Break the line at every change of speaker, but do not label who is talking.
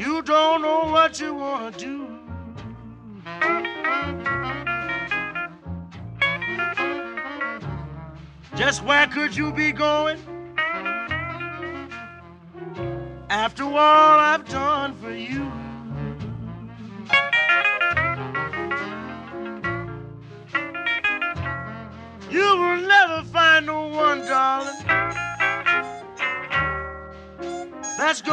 You don't know what you want to do. Just where could you be going after all I've done for you? You will never find no one, darling,